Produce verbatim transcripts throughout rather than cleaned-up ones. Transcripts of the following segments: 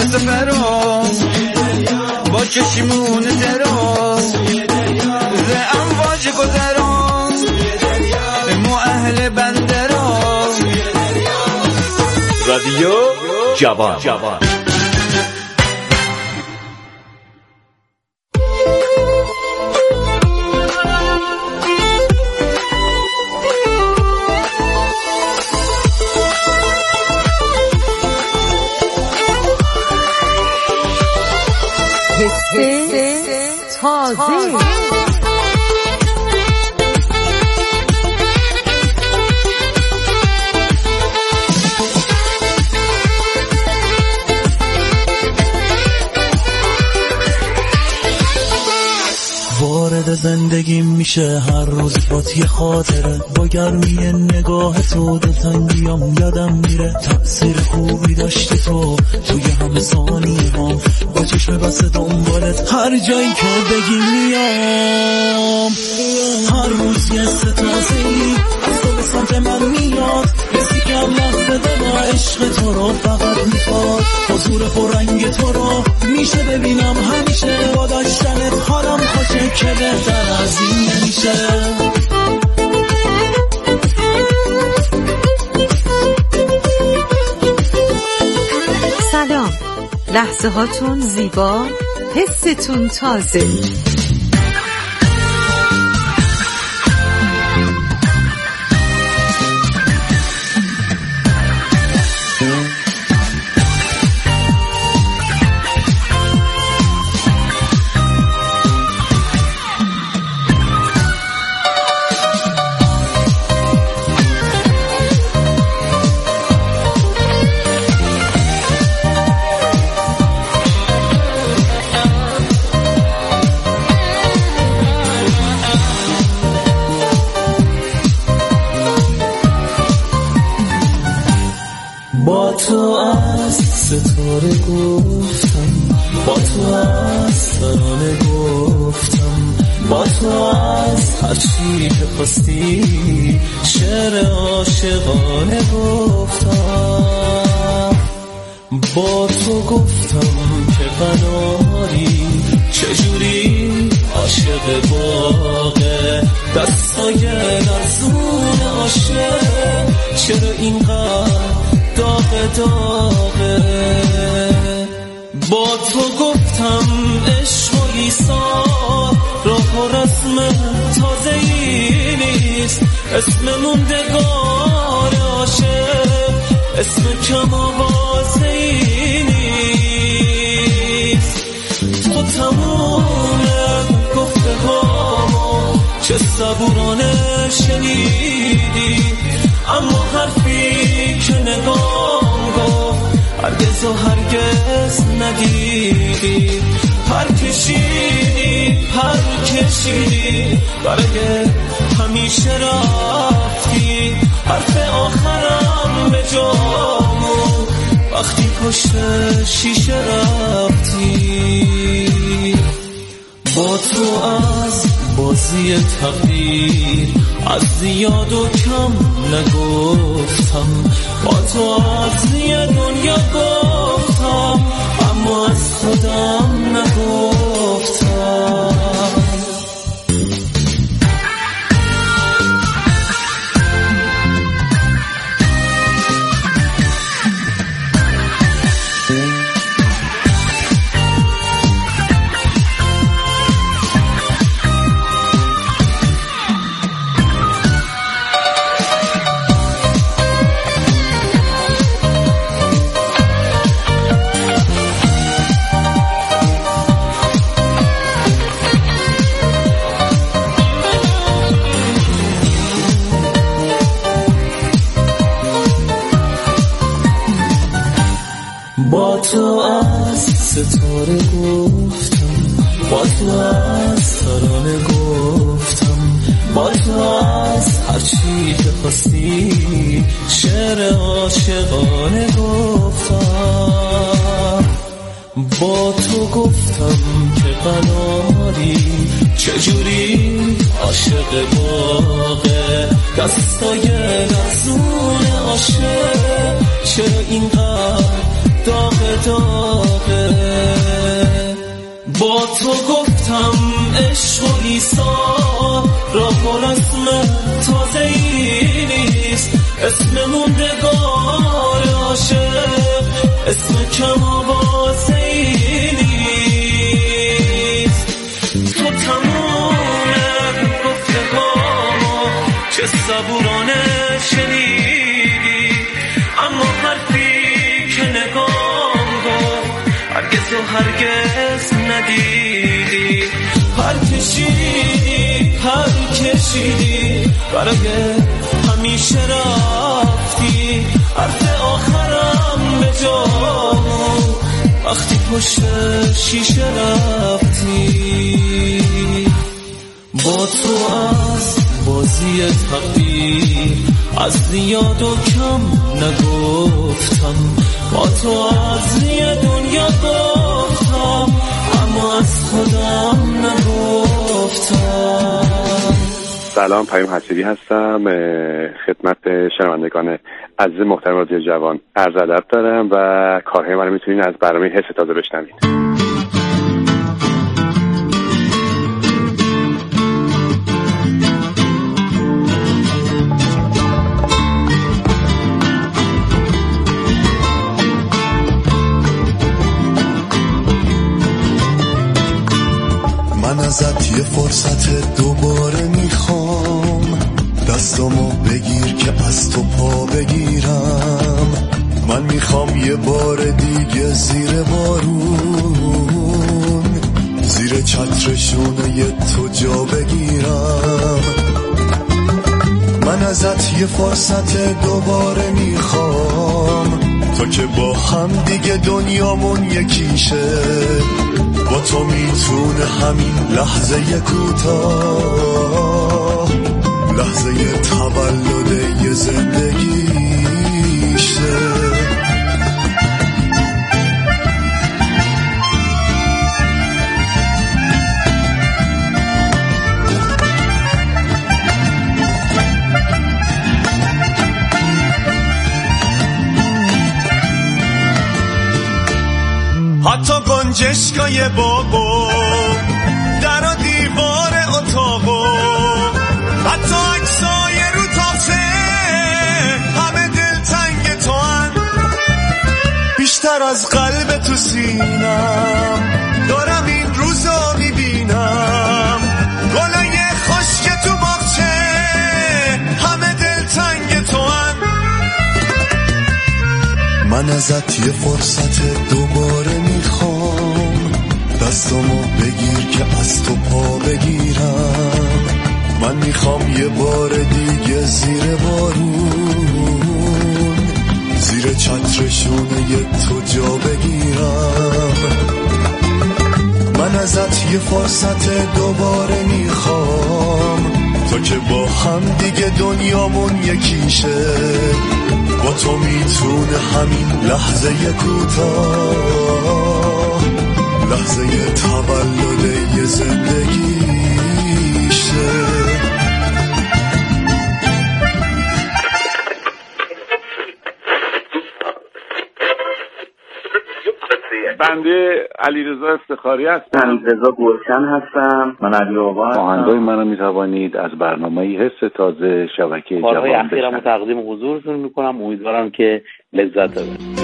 تو فراز با چشمون دراز ز امواج گذراز مو اهل بندراز رادیو جوان. تازه وارد زندگی میشه هر روز بات یه خاطره، با گرمی نگاه تو دلتنگیام یادم میره. تأثیر خوبی داشتی تو توی همه ثانیه هم، با چشم بسته دنبالت هر جایی که بگی میام. هر روز یه ستازه‌ای از تو به سمت من میاد، حسی که هم لحظه دلا عشق تو رو فقط میخواد. حضور پررنگ تو رو میشه ببینم همیشه، با داشتنت حالم خوشه که بهتر از این نمیشه. سلام، لحظه هاتون زیبا، حستون تازه. با تو از ستاره گفتم، با تو از ترانه گفتم، با تو از هر چی که خواستی شعر عاشقانه گفتم. با تو گفتم که قناری چجوری عاشق باغه، دستای لرزون عاشق چرا اینقدر داغ داغه. با تو گفتم عشق و ایثار راه و رسم تازه‌ای نیست، اسم موندگار عاشق اسم کم آوازه‌ای نیست. تو تموم گفته هامو چه صبورانه شنیدی، اما حرفی که نگام گفت هرگز و هرگز ندیدی. پر کشیدی پر کشیدی برای همیشه رفتی، حرف آخرم به جامون وقتی پشت شیشه رفتی. با تو از بازی تقدیر از زیاد و کم نگفتم، با تو از یه دنیا گفتم اما از خودم نگفتم. با تو از ستاره گفتم، با تو از ترانه گفتم، با تو از هر چی که خواستی شعر عاشقانه گفتم. با تو گفتم که قناری چجوری عاشق باغه، دستای لرزون عاشق چرا اینقدر داغ داغ. با تو گفتم عشق و ایثار را پر اسم تازه ای نیست، اسم موندگار عاشق اسم کم آوازه ای نیست. تو تمام گفتگاه چه صبورانه شنیدی، اما حرفی که نگام گفت هرگز و هرگز ندیدی. پر کشیدی پر کشیدی برای همیشه رفتی، حرف آخرم به جا وقتی پشت شیشه رفتی. با تو از بازی تقدیر از زیاد و کم نگفتم، با تو از یه دنیا گفتم اما از خودم نگفتم. سلام، پیام حسیری هستم. خدمت شنوندگان عزیز محترم رادیو جوان عرض ادب دارم و کارهای من رو میتونین از برنامه حس تازه بشنوید. من ازت یه فرصت دوباره میخوام، دستامو بگیر که از تو پا بگیرم. من میخوام یه بار دیگه زیر بارون زیر چترشونه یه تو جا بگیرم. من ازت یه فرصت دوباره میخوام تا که با هم دیگه دنیامون یکیشه. با تو میتونه همین لحظه کوتاه لحظه تولد یه زندگیشه. حتی گنجشکای باغو در و دیوار اتاقو حتی عکسای رو تاخته همه دلتنگ تو هن. بیشتر از قلب تو سینم دارم این روزا میبینم، گلای خشک تو باغچه همه دلتنگ تو هن. من ازت یه فرصت دوباره میخوام، دستامو بگیر که از تو پا بگیرم. من میخوام یه بار دیگه زیر بارون زیر چترشونه یه تو جا بگیرم. من ازت یه فرصت دوباره میخوام تا که با هم دیگه دنیامون یکیشه. با تو میتونه همین لحظه کوتاه لحظه تولد یه زندگیشه. بنده علیرضا افتخاری هستم. من رضا گلشن هستم. من علی آقا هستم. آهنگای منو میتوانید از برنامه حس تازه شبکه جوان کارهای اخیرمو تقدیم حضورتون میکنم. امیدوارم که لذت ببرید.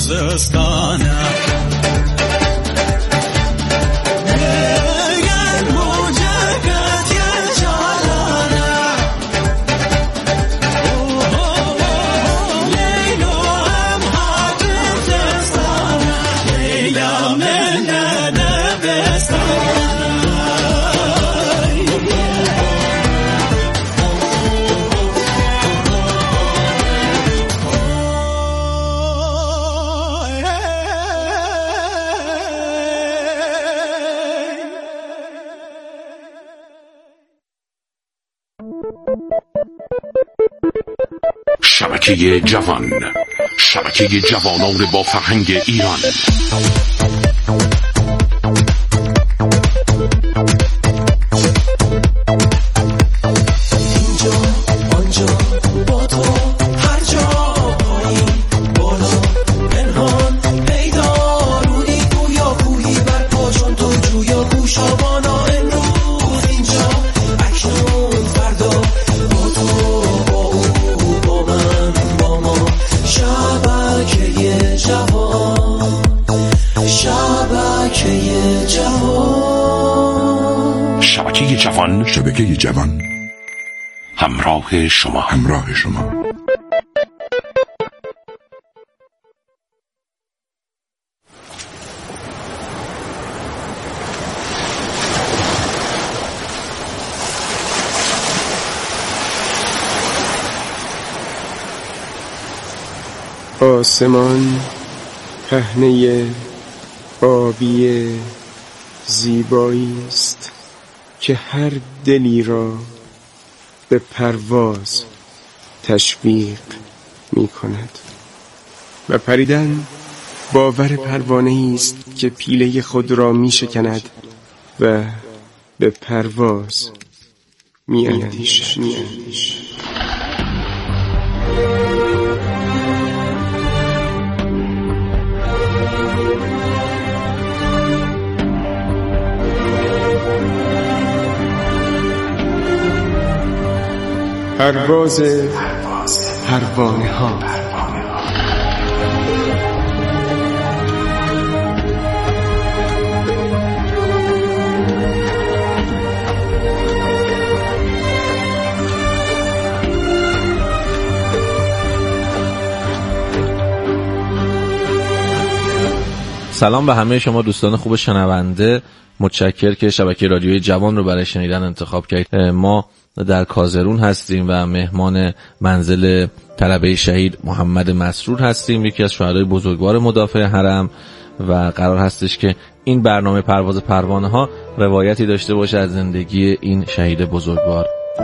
خوزستانه شبکه جوان، شبکه جوانان با فرهنگ ایران. شبکه جوان همراه شما همراه شما آسمان پهنه آبی زیبایی است که هر دلی را به پرواز تشویق می کند و پریدن باور پروانه‌ای است که پیله خود را می شکند و به پرواز می اندیشد. پرواز پروانه ها. سلام به همه شما دوستان خوب شنونده. متشکر که شبکه رادیوی جوان رو برای شنیدن انتخاب کردید. ما در کازرون هستیم و مهمان منزل طلبه شهید محمد مسرور هستیم، یکی از شهدای بزرگوار مدافع حرم، و قرار هستش که این برنامه پرواز پروانه ها روایتی داشته باشه از زندگی این شهید بزرگوار.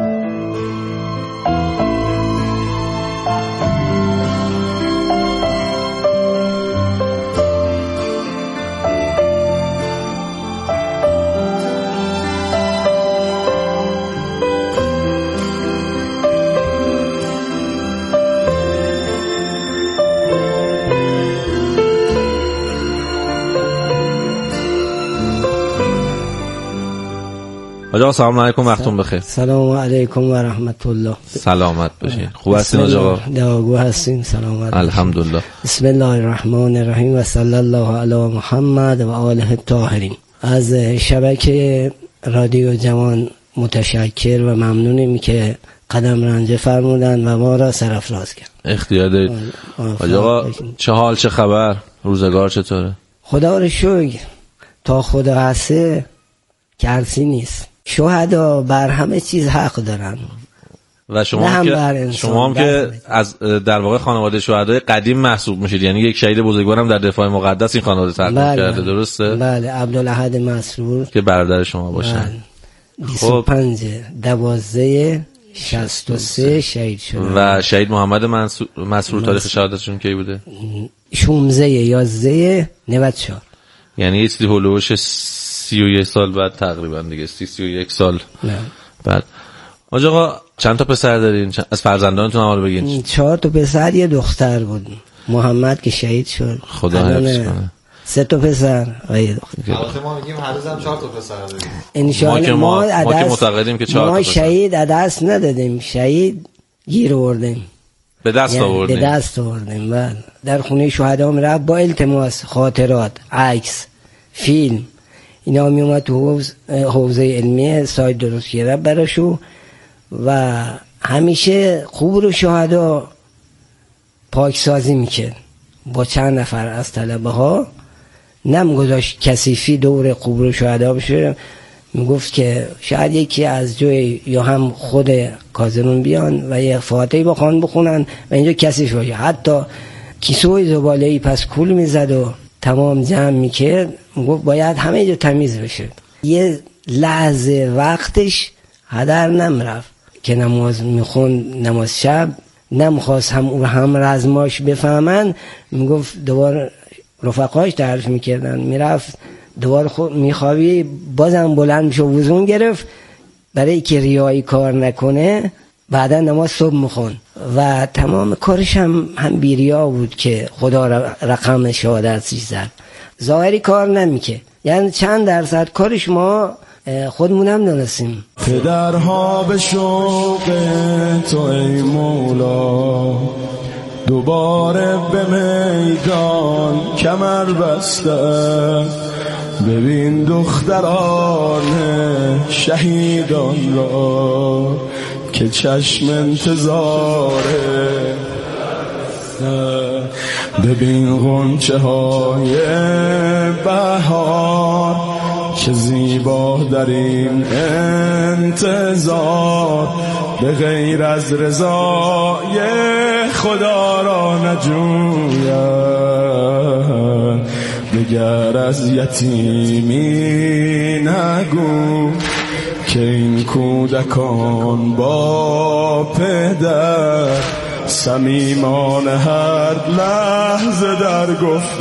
آقا سلام علیکم، وقتتون بخیر. سلام علیکم و رحمت الله. سلامت باشین. خوب هستین آقا؟ دعاگو هستین. سلامت. الحمدلله. بسم الله الرحمن الرحیم و صلی الله علی محمد و آله الطاهرین. از شبکه رادیو جوان متشکر و ممنونیم که قدم رنجه فرمودن و ما را سرافراز کرد. اختیار دارید. آقا چه حال، چه خبر، روزگار چطوره؟ خدا رو شکر، تا خدا هسته کرسی نیست. شهدا بر همه چیز حق دارن و شما هم که شما هم که از در واقع خانواده شهدای قدیم محسوب میشید، یعنی یک شهید بزرگوار هم در دفاع مقدس این خانواده تحقیق بله کرده، درسته؟ بله. عبدالاحد مسرور که برادر شما باشن. بیست و پنج دوازده شصت و سه شهید شده. و شهید محمد منصور مسرور تاریخ شهادتشون کی بوده؟ شانزده یازده نود و چهار، یعنی یه چیزی هولوش سی و یک سال بعد تقریبا دیگه، سی سی و یک سال نه. بعد آقا چند تا پسر دارین؟ از فرزندانتون هم رو بگین. چهار تا پسر، یه دختر بود، محمد که شهید شد. خدا حفظ کنه. سه تا پسر و یه دختر. البته ما میگیم هر روز هم چهار تا پسر داریم. ان شاء الله ما ما, ما که معتقدیم که چهار تا ما پسر. شهید از دست ندادیم، شهید گیر آوردیم. به دست آوردیم. به دست آوردیم. بله. در خونه شهدا میرفت با التماس خاطرات، عکس، فیلم، اینا می اومد تو حوز حوزه علمی سایت درست کرده براشو و همیشه قبور شهدا پاکسازی میکرد با چند نفر از طلبه ها. نمیگذاشت کثیفی دور قبور شهدا بشه. میگفت که شاید یکی از جای یا هم خود کازرون بیان و یه فاتحه با خان بخونن و اینجا کثیف باشه. حتی کیسوی زباله‌ای پس کول میزد و تمام جمع میکرد. میگفت باید همه جا تمیز بشه. یه لحظه وقتش هدر نمیرفت که نماز میخون، نماز شب نمیخواست هم او هم رزماش بفهمن. میگفت دوباره رفقاش تعریف میکردن، میرفت دوباره خود میخوابی بازم بلند میشه وضو گرفت برای که ریایی کار نکنه. بعدا نماز صبح میخون و تمام کارش هم هم بیریا بود که خدا رقم شهادتش زد. ظاهری کار نمیکه، یعنی چند درصد کارش ما خودمونم دانستیم. پدرها به شوق تو ای مولا دوباره به میدان کمر بسته. ببین دختران شهیدان را که چشم انتظاره. ببین غنچه های بهار چه زیبا در این انتظار. به غیر از رضای خدا را نجوید. بگر از یتیمی نگو که این کودکان با پدر صمیمان هر لحظه در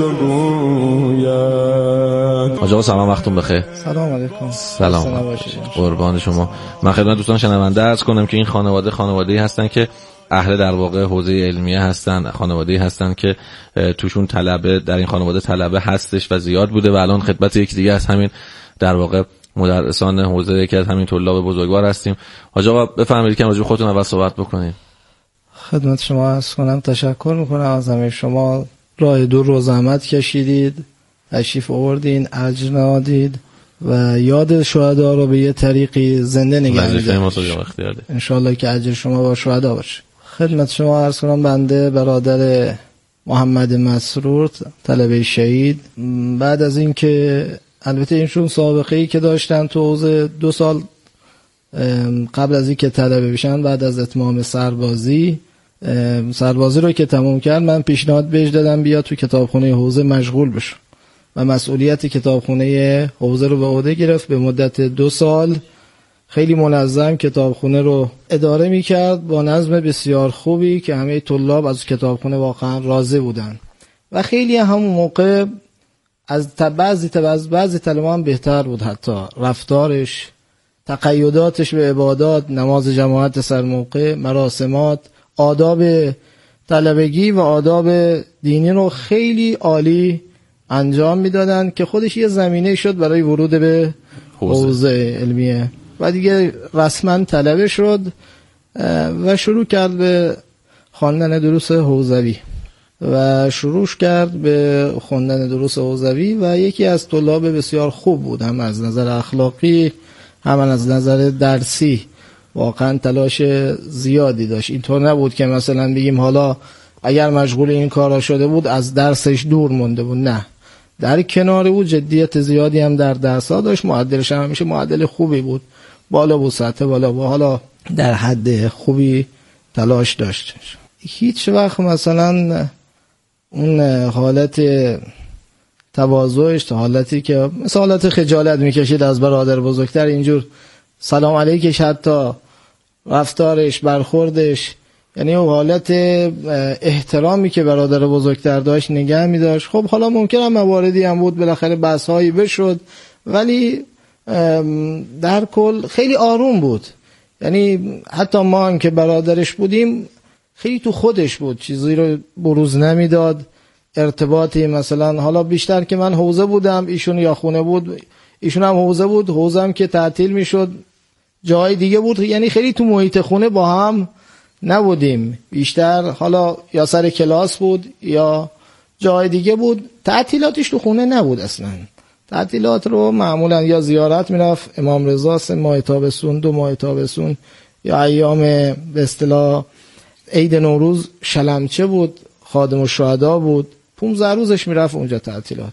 گفتگویند. آقا سلام، وقتتون بخیر. سلام علیکم. سلام قربان شما. من خدمت دوستان شنونده عرض کنم که این خانواده خانواده‌ای هستن که اهل در واقع حوزه علمیه هستن، خانواده‌ای هستن که توشون طلبه، در این خانواده طلبه هستش و زیاد بوده و الان خدمت یک دیگه از همین در واقع مدرسان حوزه یکی از همین طلاب بزرگوار هستیم. حاج آقا بفرمایید که راجع به خودتون اول صحبت بکنید. خدمت شما عرض کنم تشکر میکنم از همه شما. راه دور رو زحمت کشیدید، تشریف آوردین، اجر نهادید و یاد شهدا رو به یه طریقی زنده نگه می‌دارید. ان شاءالله که اجر شما با شهدا باشه. خدمت شما عرض کنم بنده برادر محمد مسرور طلبه شهید، بعد از این که البته اینشون سابقه ای که داشتن تو حوزه دو سال قبل از این که طلبه بشن، بعد از اتمام سربازی سربازی رو که تموم کرد، من پیشنهاد بهش دادم بیا تو کتابخونه حوزه مشغول بشه و مسئولیت کتابخونه حوزه رو به عهده گرفت. به مدت دو سال خیلی منظم کتابخونه رو اداره میکرد با نظم بسیار خوبی که همه طلاب از کتابخونه واقعا راضی بودن و خیلی همون موقع از بعضی از بعضی طلبه هم بهتر بود، حتی رفتارش، تقیداتش به عبادات، نماز جماعت سر موقع، مراسمات، آداب طلبگی و آداب دینی رو خیلی عالی انجام میدادن که خودش یه زمینه شد برای ورود به حوزه علمیه و دیگه رسما طلبه شد و شروع کرد به خواندن دروس حوزوی و شروع کرد به خواندن دروس حوزوی و یکی از طلاب بسیار خوب بود، هم از نظر اخلاقی هم از نظر درسی. واقعا تلاش زیادی داشت. اینطور نبود که مثلا بگیم حالا اگر مشغول این کارا شده بود از درسش دور مونده بود، نه، در کنار بود، جدیت زیادی هم در درس‌ها داشت. معدلش هم همیشه معدل خوبی بود، بالا بود، سطح بالا بود، حالا در حد خوبی تلاش داشت. هیچ وقت مثلا اون حالت تواضعش، حالتی که مثلا حالت خجالت میکشید از برادر بزرگتر، اینجور سلام علیکش، حتی رفتارش، برخوردش، یعنی اون حالت احترامی که برادر بزرگتر داشت نگه می داشت. خب حالا ممکنه مواردی هم بود بالاخره بحث هایی بشد، ولی در کل خیلی آروم بود. یعنی حتی ما هم که برادرش بودیم خیلی تو خودش بود، چیزی رو بروز نمیداد. ارتباطی مثلا حالا بیشتر که من حوزه بودم، ایشون یا خونه بود، ایشون هم حوزه بود، حوزه هم که تعطیل میشد جای دیگه بود، یعنی خیلی تو محیط خونه با هم نبودیم، بیشتر حالا یا سر کلاس بود یا جای دیگه بود. تعطیلاتش تو خونه نبود اصلا. تعطیلات رو معمولا یا زیارت میرفت امام رضا سه ماه تابستون، دو ماه تابستون، یا ایام به اصطلاح عید نوروز شلمچه بود، خادم الشهدا بود، پانزده روزش میرفت اونجا تعطیلات.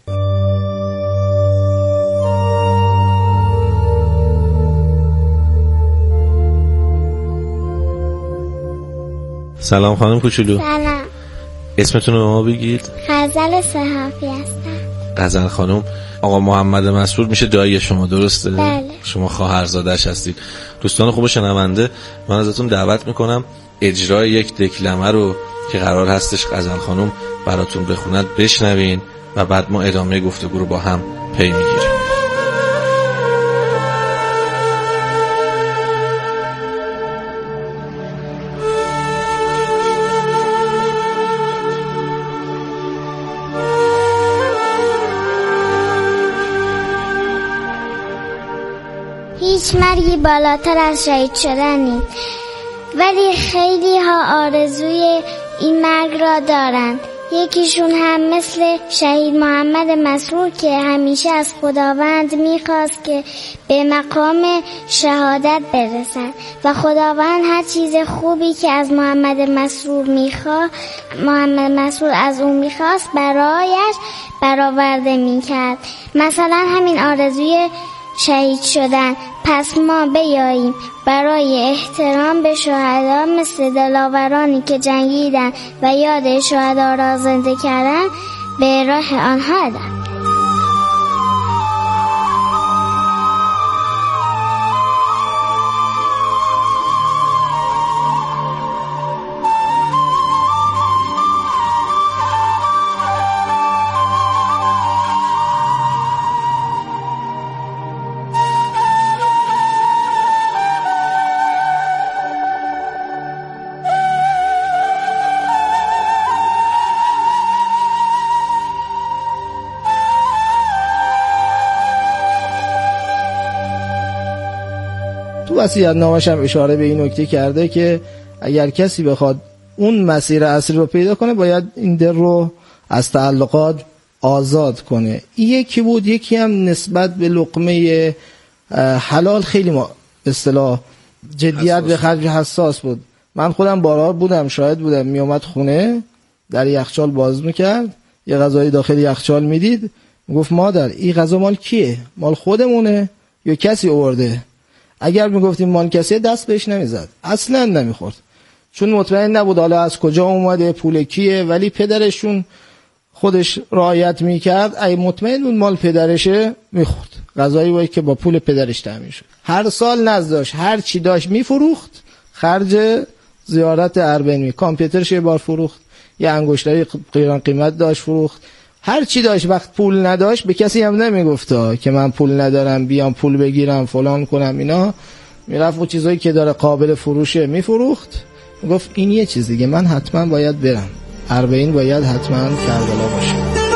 سلام خانم کوچولو. سلام. اسمتون رو به ما بگید. غزل صحافی هستم. غزل خانم، آقا محمد مسرور میشه دایی شما، درسته؟ بله. شما خواهرزاده‌اش هستید. دوستان خوب شنونده، من ازتون دعوت میکنم اجرای یک دکلمه رو که قرار هستش غزل خانم براتون بخوند بشنوین و بعد ما ادامه گفتگو رو با هم پی میگیریم. هیچ مرگی بالاتر از شهید شدن نیست، ولی خیلی ها آرزوی این مرگ را دارند. یکیشون هم مثل شهید محمد مسرور که همیشه از خداوند میخواست که به مقام شهادت برسند و خداوند هر چیز خوبی که از محمد مسرور میخواد محمد مسرور از اون میخواست برایش برآورده میکرد. مثلا همین آرزوی شهید شدن. پس ما بیاییم برای احترام به شهدا مثل دلاورانی که جنگیدن و یاد شهدا را زنده کردن به راه آنها ادم. وصیت‌نامه‌اش هم اشاره به این نکته کرده که اگر کسی بخواد اون مسیر اصلی رو پیدا کنه باید این در رو از تعلقات آزاد کنه. این یکی بود. یکی هم نسبت به لقمه حلال خیلی ما اصطلاح جدیت به خرج حساس بود. من خودم بارها بودم، شاهد بودم، می اومد خونه در یخچال باز میکرد، یه غذای داخل یخچال میدید، میگفت مادر این غذا مال کیه؟ مال خودمونه یا کسی آورده؟ اگر میگفتیم مال کسی دست بهش نمیزد، اصلا نمیخورد، چون مطمئن نبود حالا از کجا اومده، پول کیه. ولی پدرشون خودش رعایت میکرد، ای مطمئن بود مال پدرشه میخورد، غذایی بود که با پول پدرش تامین شد. هر سال نزد داشت، هر چی داشت میفروخت، خرج زیارت اربعین می کامپیوترش یه بار فروخت، یه انگشتری غیر قیمت داشت فروخت، هر چی داشت. وقت پول نداشت به کسی هم نمیگفت که من پول ندارم بیام پول بگیرم فلان کنم، اینا میرفت و چیزایی که داره قابل فروشه میفروخت. گفت این یه چیز دیگه، من حتما باید برم اربعین، باید حتما کربلا باشه.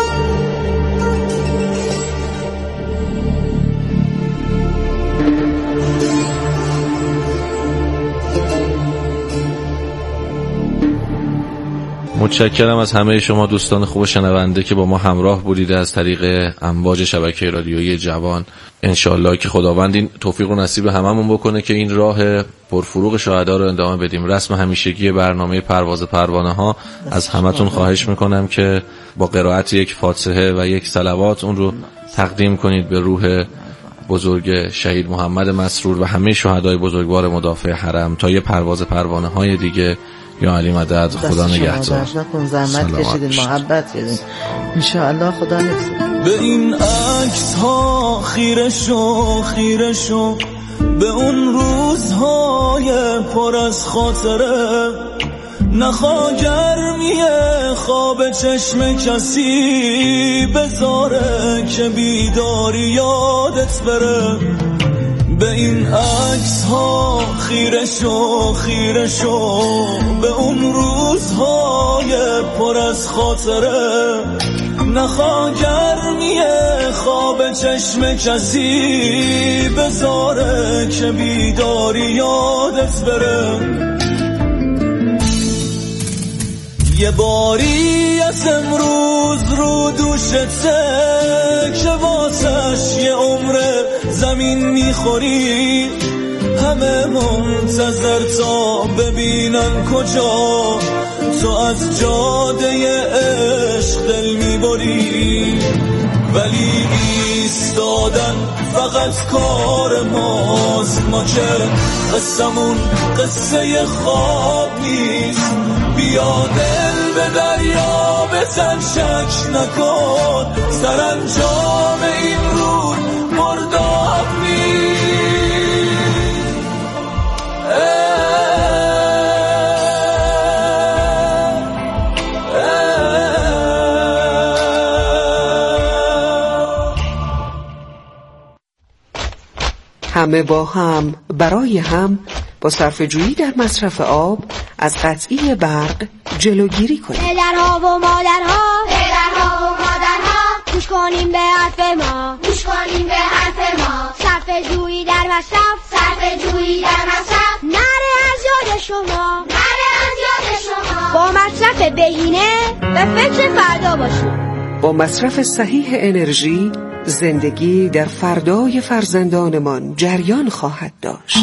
متشکرم از همه شما دوستان خوب شنونده که با ما همراه بودید از طریق امواج شبکه رادیویی جوان. انشالله که خداوند این توفیق و نصیب هممون بکنه که این راه پرفروغ شهدا رو ادامه بدیم. رسم همیشگی برنامه پرواز پروانه ها از همتون خواهش میکنم که با قرائت یک فاتحه و یک صلوات اون رو تقدیم کنید به روح بزرگ شهید محمد مسرور و همه شهدای بزرگوار مدافع حرم تا یه پرواز پروانه های دیگه. یا علی مدد، خدا نگهدار. زحمت کشیدین، محبت کردین، انشاءالله خدا نگهدار. به این عکس ها خیره شو خیره شو، به اون روزهای پر از خاطره، نخوا گرمی خواب چشم کسی بذاره که بیداری یادت بره. به این عکس ها خیره شو خیره شو، به اون روزهای پر از خاطره، نخوا گرمی خواب چشم کسی بذاره که بیداری یادت بره. یه باری از امروز رو دوشته که واسش یه عمر زمین میخوری، همه منتظر تا ببینن کجا تو از جاده عشق دل میبری. ولی ایستادن فقط کار ماست، ما که قصمون قصه خواب نیست. بیا دل به دریا بزن شک نکن، سرانجام این رود مرداب نیست. همه با هم برای هم با صرفه‌جویی در مصرف آب از قطعی برق جلوگیری کنیم. پدرها و مادرها پدرها و مادرها گوش کنیم به حرف ما گوش کنیم به حرف ما. صرفه‌جویی در مصرف صرفه‌جویی در مصرف نره از یاد شما نره از یاد شما. با مصرف بهینه به فکر فردا باشیم. با مصرف صحیح انرژی زندگی در فردای فرزندانمان جریان خواهد داشت.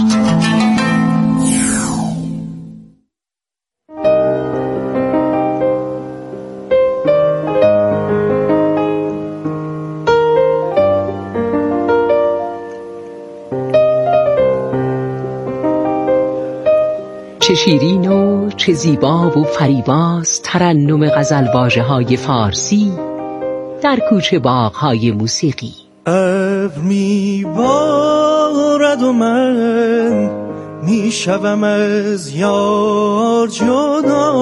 چه شیرین و چه زیبا و فریباست ترنم غزلواژه های فارسی در کوچه باغ‌های موسیقی. ابر میبارد و من میشوم از یار جدا،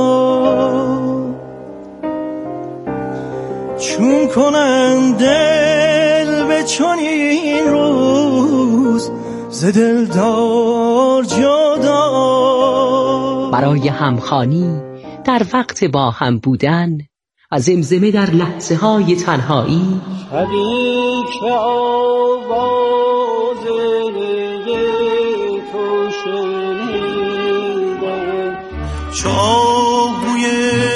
چون کنم دل به چنین روز ز دلدار جدا. برای همخوانی در وقت با هم بودن از زمزمه در لحظه های تنهایی، شبی که آواز